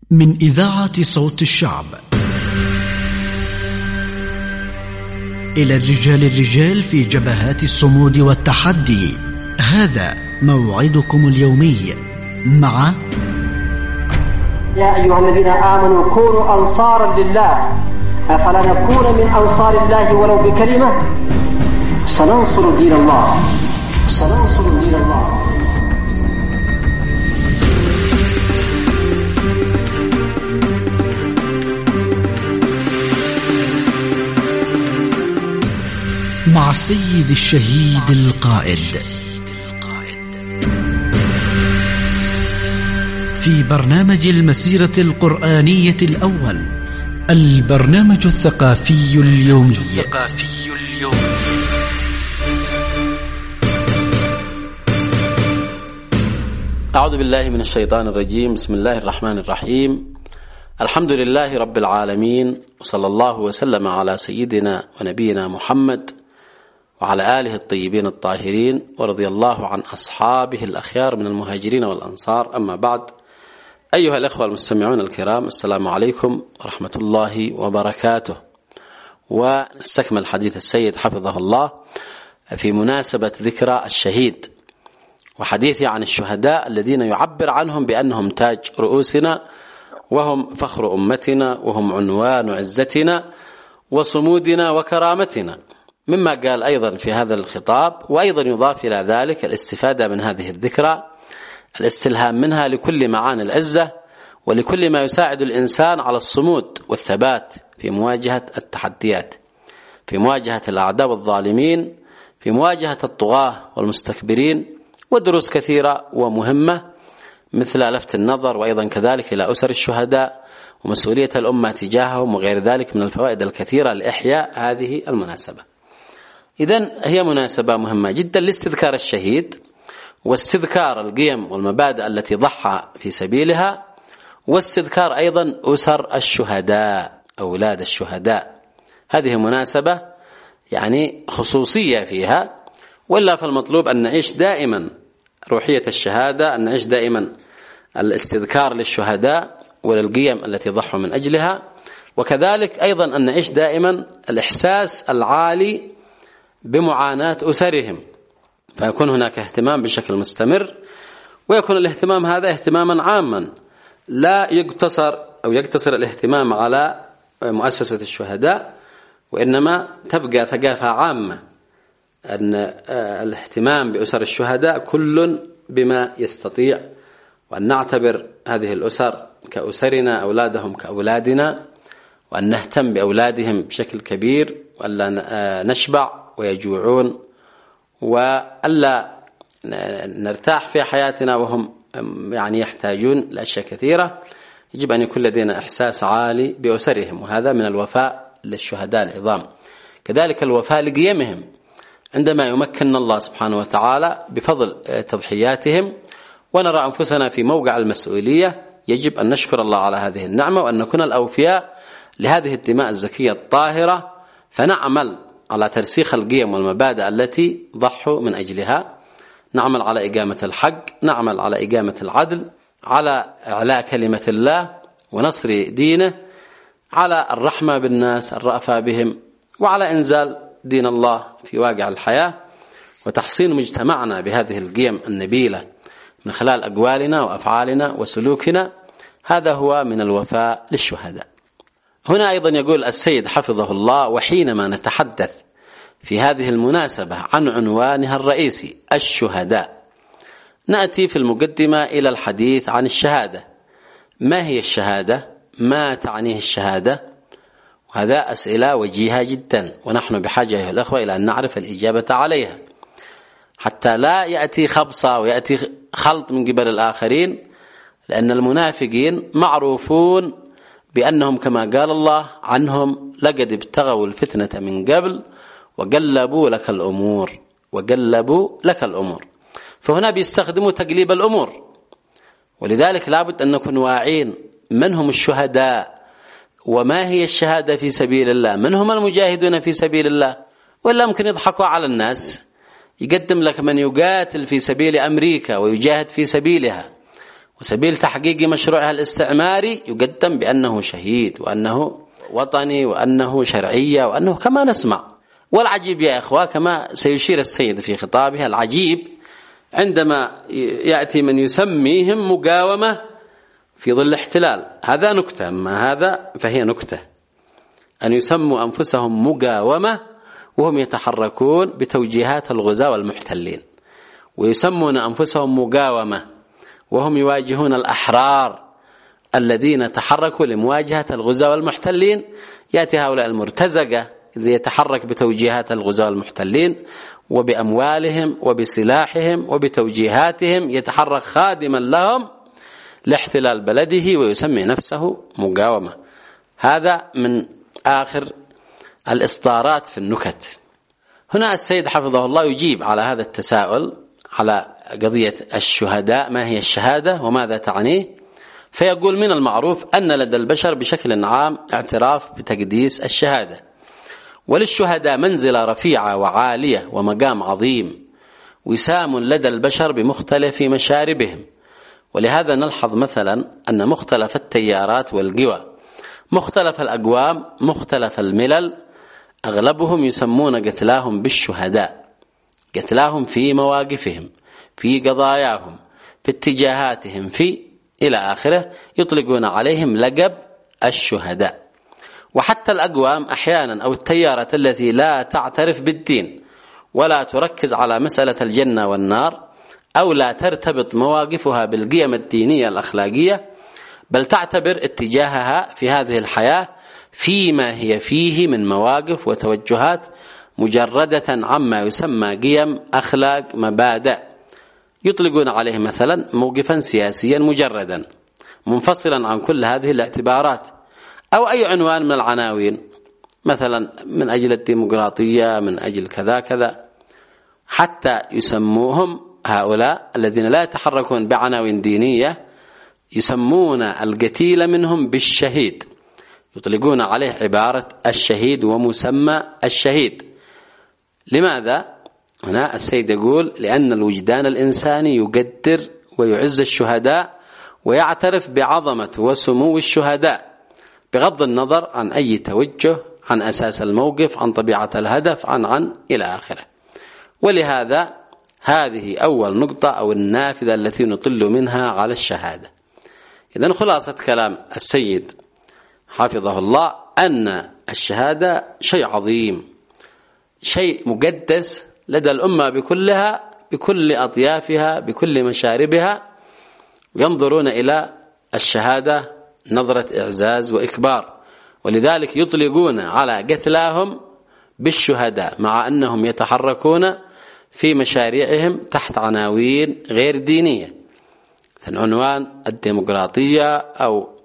من إذاعة صوت الشعب إلى الرجال في جبهات الصمود والتحدي. هذا موعدكم اليومي مع يا أيها الذين آمنوا كونوا أنصارا لله أفلا نكون من أنصار الله ولو بكلمة سننصر دين الله سننصر دين الله. مع السيد الشهيد القائد في برنامج المسيرة القرآنية الأول، البرنامج الثقافي اليومي. أعوذ بالله من الشيطان الرجيم. بسم الله الرحمن الرحيم. الحمد لله رب العالمين، وصلى الله وسلم على سيدنا ونبينا محمد وعلى آله الطيبين الطاهرين، ورضي الله عن أصحابه الأخيار من المهاجرين والأنصار. أما بعد، أيها الأخوة المستمعون الكرام، السلام عليكم ورحمة الله وبركاته. ونستكمل حديث السيد حفظه الله في مناسبة ذكرى الشهيد، وحديثي عن الشهداء الذين يعبر عنهم بأنهم تاج رؤوسنا، وهم فخر أمتنا، وهم عنوان عزتنا وصمودنا وكرامتنا. مما قال أيضا في هذا الخطاب، وأيضا يضاف إلى ذلك الاستفادة من هذه الذكرى، الاستلهام منها لكل معاني العزة ولكل ما يساعد الإنسان على الصمود والثبات في مواجهة التحديات، في مواجهة الأعداء والظالمين، في مواجهة الطغاة والمستكبرين. ودروس كثيرة ومهمة مثل لفت النظر، وأيضا كذلك إلى أسر الشهداء ومسؤولية الأمة تجاههم، وغير ذلك من الفوائد الكثيرة لإحياء هذه المناسبة. إذن هي مناسبة مهمة جدا لاستذكار الشهيد، واستذكار القيم والمبادئ التي ضحى في سبيلها، واستذكار أيضا أسر الشهداء، أولاد الشهداء. هذه مناسبة يعني خصوصية فيها، وإلا فالمطلوب أن نعيش دائما روحية الشهادة، أن نعيش دائما الاستذكار للشهداء وللقيم التي ضحوا من أجلها، وكذلك أيضا أن نعيش دائما الإحساس العالي بمعاناة أسرهم، فيكون هناك اهتمام بشكل مستمر، ويكون الاهتمام هذا اهتماما عاما، لا يقتصر الاهتمام على مؤسسة الشهداء، وإنما تبقى ثقافة عامة أن الاهتمام بأسر الشهداء كل بما يستطيع، وأن نعتبر هذه الأسر كأسرنا، أولادهم كأولادنا، وأن نهتم بأولادهم بشكل كبير، وألا نشبع ويجوعون، وألا نرتاح في حياتنا وهم يعني يحتاجون لأشياء كثيرة. يجب أن يكون لدينا إحساس عالي بأسرهم، وهذا من الوفاء للشهداء العظام. كذلك الوفاء لقيمهم، عندما يمكن الله سبحانه وتعالى بفضل تضحياتهم ونرى أنفسنا في موقع المسؤولية، يجب أن نشكر الله على هذه النعمة، وأن نكون الأوفياء لهذه الدماء الزكية الطاهرة، فنعمل على ترسيخ القيم والمبادئ التي ضحوا من أجلها. نعمل على إقامة الحق، نعمل على إقامة العدل، على إعلاء كلمة الله ونصر دينه، على الرحمة بالناس، الرأفة بهم، وعلى إنزال دين الله في واقع الحياة، وتحصين مجتمعنا بهذه القيم النبيلة من خلال أقوالنا وأفعالنا وسلوكنا. هذا هو من الوفاء للشهداء. هنا أيضا يقول السيد حفظه الله: وحينما نتحدث في هذه المناسبة عن عنوانها الرئيسي الشهداء، نأتي في المقدمة إلى الحديث عن الشهادة. ما هي الشهادة؟ ما تعنيه الشهادة؟ وهذا أسئلة وجيهة جدا، ونحن بحاجة أيها الأخوة إلى أن نعرف الإجابة عليها، حتى لا يأتي خبصة ويأتي خلط من قبل الآخرين، لأن المنافقين معروفون بأنهم كما قال الله عنهم: لقد ابتغوا الفتنة من قبل وقلبوا لك الأمور. فهنا بيستخدموا تقليب الأمور، ولذلك لابد أن نكون واعين من هم الشهداء، وما هي الشهادة في سبيل الله، من هم المجاهدون في سبيل الله. ولا ممكن يضحكوا على الناس، يقدم لك من يقاتل في سبيل أمريكا ويجاهد في سبيلها، وسبيل تحقيق مشروعها الاستعماري يقدم بأنه شهيد وأنه وطني وأنه شرعية وأنه كما نسمع. والعجيب يا إخوة كما سيشير السيد في خطابه، العجيب عندما يأتي من يسميهم مقاومة في ظل احتلال، هذا نكتة، أما هذا فهي نكتة، أن يسموا أنفسهم مقاومة وهم يتحركون بتوجيهات الغزاة والمحتلين، ويسمون أنفسهم مقاومة وهم يواجهون الأحرار الذين تحركوا لمواجهة الغزاة والمحتلين. يأتي هؤلاء المرتزقة الذي يتحرك بتوجيهات الغزاة والمحتلين وبأموالهم وبسلاحهم وبتوجيهاتهم، يتحرك خادما لهم لاحتلال بلده ويسمي نفسه مقاومة. هذا من آخر الإصدارات في النكت. هنا السيد حفظه الله يجيب على هذا التساؤل على قضية الشهداء، ما هي الشهادة وماذا تعنيه؟ فيقول: من المعروف أن لدى البشر بشكل عام اعتراف بتقديس الشهادة، وللشهداء منزلة رفيعة وعالية ومقام عظيم، وسام لدى البشر بمختلف مشاربهم. ولهذا نلحظ مثلا أن مختلف التيارات والقوى، مختلف الأقوام، مختلف الملل، أغلبهم يسمون قتلاهم بالشهداء، قتلاهم في مواقفهم، في قضاياهم، في اتجاهاتهم، في إلى آخره، يطلقون عليهم لقب الشهداء. وحتى الأقوام أحيانا أو التيارات التي لا تعترف بالدين ولا تركز على مسألة الجنة والنار، أو لا ترتبط مواقفها بالقيم الدينية الأخلاقية، بل تعتبر اتجاهها في هذه الحياة فيما هي فيه من مواقف وتوجهات مجردة عما يسمى قيم، أخلاق، مبادئ، يطلقون عليه مثلا موقفا سياسيا مجردا منفصلا عن كل هذه الاعتبارات، أو أي عنوان من العناوين، مثلا من أجل الديمقراطية، من أجل كذا كذا، حتى يسموهم هؤلاء الذين لا يتحركون بعناوين دينية، يسمون القتيل منهم بالشهيد، يطلقون عليه عبارة الشهيد ومسمى الشهيد. لماذا؟ هنا السيد يقول: لأن الوجدان الإنساني يقدر ويعز الشهداء ويعترف بعظمة وسمو الشهداء بغض النظر عن أي توجه، عن أساس الموقف، عن طبيعة الهدف، عن إلى آخره. ولهذا هذه أول نقطة أو النافذة التي نطل منها على الشهادة. إذن خلاصة كلام السيد حفظه الله أن الشهادة شيء عظيم، شيء مقدس لدى الأمة بكلها، بكل أطيافها، بكل مشاربها، ينظرون إلى الشهادة نظرة إعزاز وإكبار، ولذلك يطلقون على قتلاهم بالشهداء، مع أنهم يتحركون في مشاريعهم تحت عناوين غير دينية، عنوان الديمقراطية أو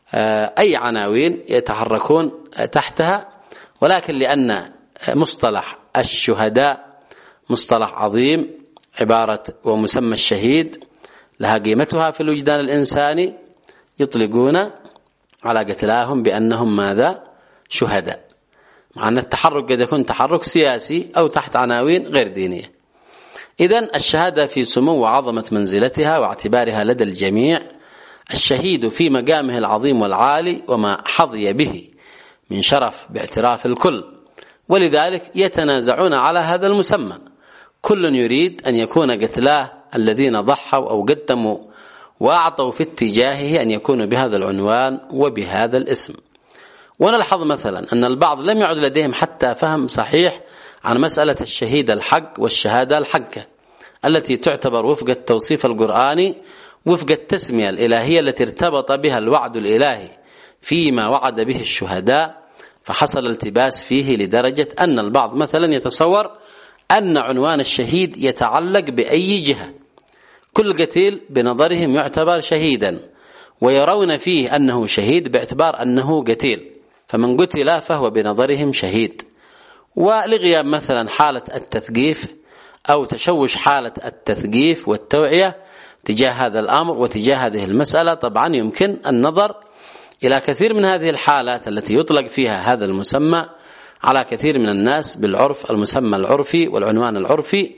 أي عناوين يتحركون تحتها، ولكن لأن مصطلح الشهداء مصطلح عظيم، عبارة ومسمى الشهيد لها قيمتها في الوجدان الإنساني، يطلقون على قتلاهم بأنهم ماذا؟ شهداء، مع أن التحرك قد يكون تحرك سياسي أو تحت عناوين غير دينية. إذن الشهادة في سمو وعظمة منزلتها واعتبارها لدى الجميع، الشهيد في مقامه العظيم والعالي وما حظي به من شرف باعتراف الكل، ولذلك يتنازعون على هذا المسمى، كل يريد أن يكون قتلاه الذين ضحوا أو قدموا وأعطوا في اتجاهه أن يكونوا بهذا العنوان وبهذا الاسم. ونلحظ مثلا أن البعض لم يعد لديهم حتى فهم صحيح عن مسألة الشهيد الحق والشهادة الحقة التي تعتبر وفق التوصيف القرآني، وفق التسمية الإلهية التي ارتبط بها الوعد الإلهي فيما وعد به الشهداء، فحصل التباس فيه لدرجة أن البعض مثلا يتصور أن عنوان الشهيد يتعلق بأي جهة، كل قتيل بنظرهم يعتبر شهيدا، ويرون فيه أنه شهيد باعتبار أنه قتيل، فمن قتل فهو بنظرهم شهيد. ولغياب مثلا حالة التثقيف أو تشوش حالة التثقيف والتوعية تجاه هذا الأمر وتجاه هذه المسألة، طبعا يمكن النظر إلى كثير من هذه الحالات التي يطلق فيها هذا المسمى على كثير من الناس بالعرف، المسمى العرفي والعنوان العرفي،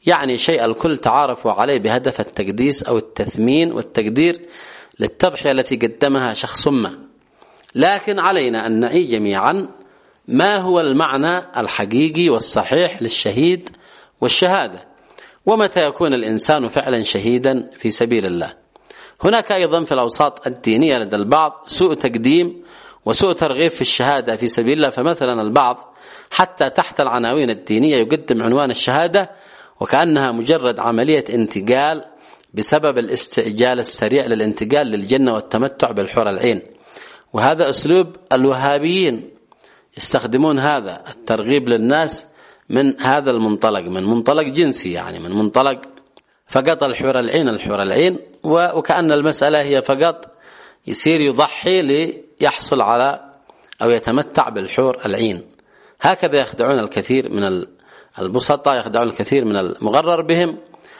يعني شيء الكل تعارفوا عليه بهدف التقديس أو التثمين والتقدير للتضحية التي قدمها شخص ما. لكن علينا أن نعي جميعا ما هو المعنى الحقيقي والصحيح للشهيد والشهادة، ومتى يكون الإنسان فعلا شهيدا في سبيل الله. هناك أيضا في الأوساط الدينية لدى البعض سوء تقديم وسوء ترغيب في الشهادة في سبيل الله، فمثلا البعض حتى تحت العناوين الدينية يقدم عنوان الشهادة وكأنها مجرد عملية انتقال بسبب الاستعجال السريع للانتقال للجنة والتمتع بالحور العين. وهذا أسلوب الوهابيين، يستخدمون هذا الترغيب للناس من هذا المنطلق، من منطلق جنسي، يعني من منطلق فقط الحور العين، وكأن المسألة هي فقط يصير يضحي ليحصل على أو يتمتع بالحور العين. هكذا يخدعون الكثير من البسطاء، يخدعون الكثير من المغرر بهم،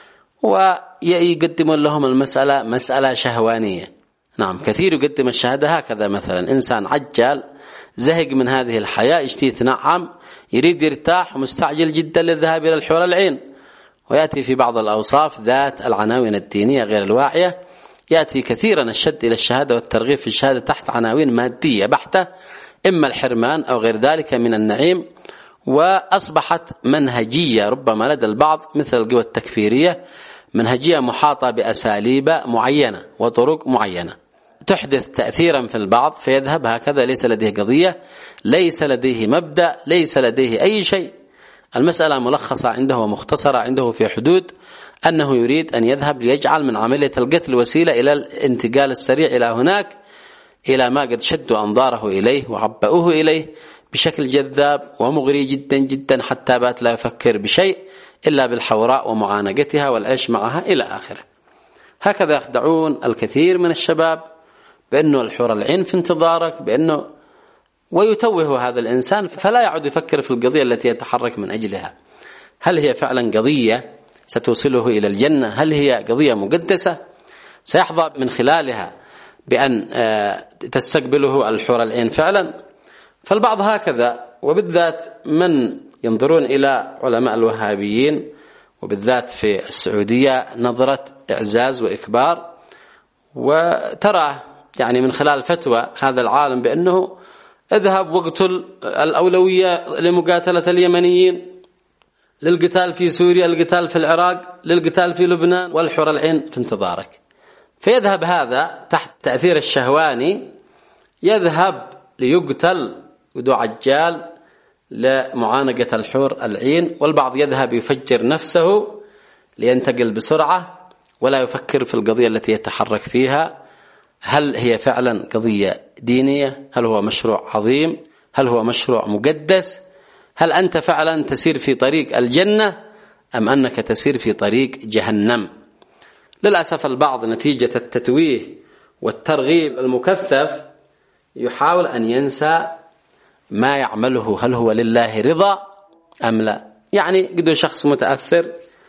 ويقدمون لهم المسألة مسألة شهوانية. نعم، كثير يقدم الشهادة هكذا. مثلا إنسان عجال زهق من هذه الحياة، يشتي يتنعم، يريد يرتاح، مستعجل جدا للذهاب إلى الحور العين، ويأتي في بعض الأوصاف ذات العناوين الدينية غير الواعية، يأتي كثيرا الشد إلى الشهادة والترغيب في الشهادة تحت عناوين مادية بحتة، إما الحرمان أو غير ذلك من النعيم. وأصبحت منهجية ربما لدى البعض مثل القوى التكفيرية، منهجية محاطة بأساليب معينة وطرق معينة تحدث تأثيرا في البعض، فيذهب هكذا، ليس لديه قضية، ليس لديه مبدأ، ليس لديه أي شيء. المسألة ملخصة عنده ومختصرة عنده في حدود أنه يريد أن يذهب ليجعل من عملية القتل وسيلة إلى الانتقال السريع إلى هناك، إلى ما قد شدوا أنظاره إليه وعبأوه إليه بشكل جذاب ومغري جدا جدا، حتى بات لا يفكر بشيء إلا بالحوراء ومعانقتها والعيش معها إلى آخره. هكذا يخدعون الكثير من الشباب بأنه الحور العين في انتظارك، بأنه ويتوه هذا الإنسان فلا يعود يفكر في القضية التي يتحرك من أجلها. هل هي فعلا قضية ستوصله إلى الجنة؟ هل هي قضية مقدسة سيحظى من خلالها بأن تستقبله الحور العين فعلا؟ فالبعض هكذا، وبالذات من ينظرون إلى علماء الوهابيين وبالذات في السعودية نظرة إعزاز وإكبار، وترى يعني من خلال فتوى هذا العالم بأنه اذهب واقتل، الأولوية لمقاتلة اليمنيين، للقتال في سوريا، للقتال في العراق، للقتال في لبنان، والحور العين في انتظارك. فيذهب هذا تحت تأثير الشهواني، يذهب ليقتل ودو عجال لمعانقة الحور العين، والبعض يذهب يفجر نفسه لينتقل بسرعة ولا يفكر في القضية التي يتحرك فيها. هل هي فعلا قضية دينية؟ هل هو مشروع عظيم؟ هل هو مشروع مقدس؟ هل أنت فعلا تسير في طريق الجنة أم أنك تسير في طريق جهنم؟ للأسف البعض نتيجة التتويه والترغيب المكثف يحاول أن ينسى ما يعمله، هل هو لله رضا أم لا. يعني قد شخص متأثر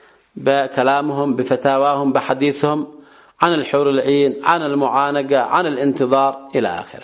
بكلامهم، بفتاواهم، بحديثهم عن الحور العين، عن المعانقة، عن الانتظار إلى آخره.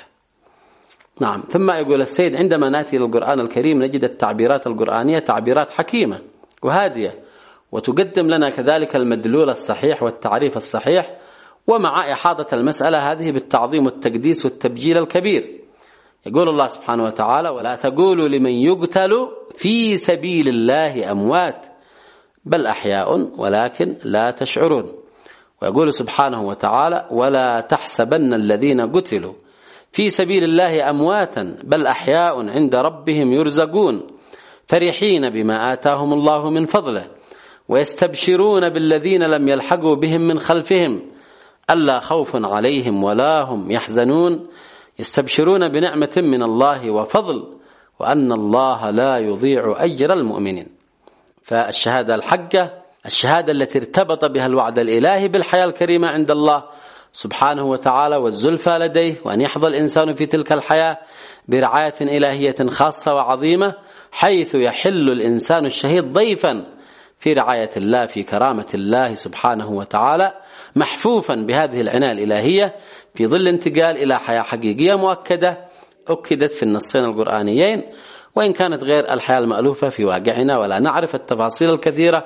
نعم. ثم يقول السيد: عندما نأتي للقرآن الكريم نجد التعبيرات القرآنية تعبيرات حكيمة وهادية، وتقدم لنا كذلك المدلول الصحيح والتعريف الصحيح، ومع إحاطة المسألة هذه بالتعظيم والتقديس والتبجيل الكبير. يقول الله سبحانه وتعالى: ولا تقولوا لمن يقتل في سبيل الله أموات بل أحياء ولكن لا تشعرون. ويقول سبحانه وتعالى: ولا تحسبن الذين قتلوا في سبيل الله أمواتا بل أحياء عند ربهم يرزقون فرحين بما آتاهم الله من فضله ويستبشرون بالذين لم يلحقوا بهم من خلفهم ألا خوف عليهم ولا هم يحزنون يستبشرون بنعمة من الله وفضل وأن الله لا يضيع أجر المؤمنين. فالشهادة الحقة، الشهادة التي ارتبط بها الوعد الإلهي بالحياة الكريمة عند الله سبحانه وتعالى والزلفى لديه، وأن يحظى الإنسان في تلك الحياة برعاية إلهية خاصة وعظيمة، حيث يحل الإنسان الشهيد ضيفا في رعاية الله، في كرامة الله سبحانه وتعالى، محفوفا بهذه العناية الإلهية في ظل انتقال إلى حياة حقيقية مؤكدة أكدت في النصين القرآنيين، وإن كانت غير الحياة المألوفة في واقعنا ولا نعرف التفاصيل الكثيرة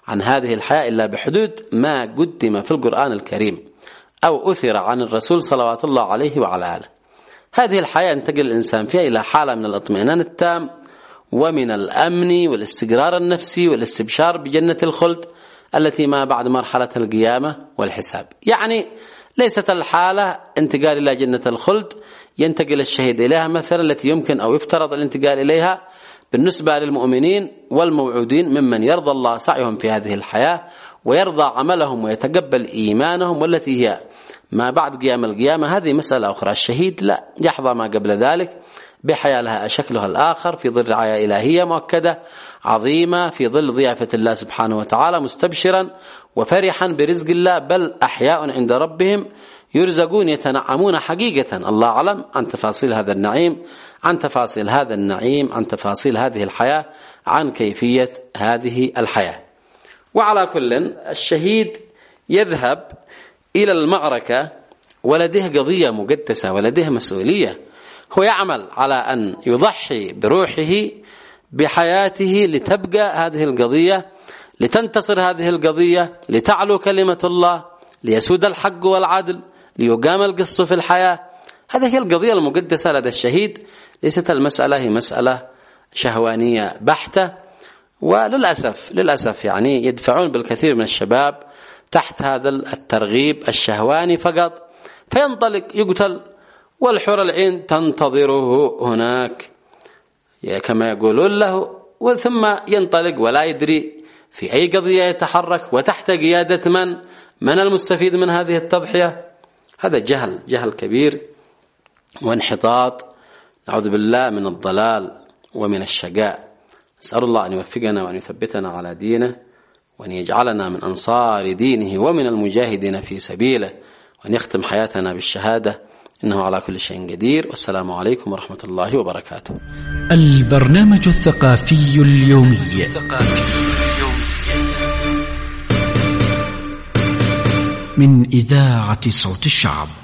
عن هذه الحياة إلا بحدود ما قدم في القرآن الكريم أو أثر عن الرسول صلوات الله عليه وعلى آله. هذه الحياة ينتقل الإنسان فيها إلى حالة من الاطمئنان التام ومن الأمن والاستقرار النفسي والاستبشار بجنة الخلد التي ما بعد مرحلة القيامة والحساب. يعني ليست الحالة انتقال إلى جنة الخلد ينتقل الشهيد إليها مثلا التي يمكن أو يفترض الانتقال إليها بالنسبة للمؤمنين والموعودين ممن يرضى الله سعيهم في هذه الحياة ويرضى عملهم ويتقبل إيمانهم، والتي هي ما بعد قيام القيامة هذه مسألة أخرى. الشهيد لا يحظى ما قبل ذلك بحياة لها شكلها الآخر في ظل رعاية إلهية مؤكدة عظيمة، في ظل ضيافة الله سبحانه وتعالى، مستبشرا وفرحا برزق الله، بل أحياء عند ربهم يرزقون يتنعمون حقيقة. الله أعلم عن تفاصيل هذا النعيم، عن تفاصيل هذا النعيم، عن تفاصيل هذه الحياة، عن كيفية هذه الحياة. وعلى كل الشهيد يذهب إلى المعركة ولديه قضية مقدسة ولديه مسؤولية، هو يعمل على أن يضحي بروحه بحياته لتبقى هذه القضية، لتنتصر هذه القضية، لتعلو كلمة الله، ليسود الحق والعدل، ليقام القسط في الحياة. هذه هي القضية المقدسة لدى الشهيد. ليست المسألة هي مسألة شهوانية بحتة، وللأسف يعني يدفعون بالكثير من الشباب تحت هذا الترغيب الشهواني فقط، فينطلق يقتل والحور العين تنتظره هناك كما يقولون له، ثم ينطلق ولا يدري في أي قضية يتحرك وتحت قيادة من المستفيد من هذه التضحية. هذا جهل كبير وانحطاط، نعوذ بالله من الضلال ومن الشقاء. نسأل الله أن يوفقنا وأن يثبتنا على دينه، وأن يجعلنا من أنصار دينه ومن المجاهدين في سبيله، وأن يختم حياتنا بالشهادة، إنه على كل شيء قدير. والسلام عليكم ورحمة الله وبركاته. البرنامج الثقافي اليومي من إذاعة صوت الشعب.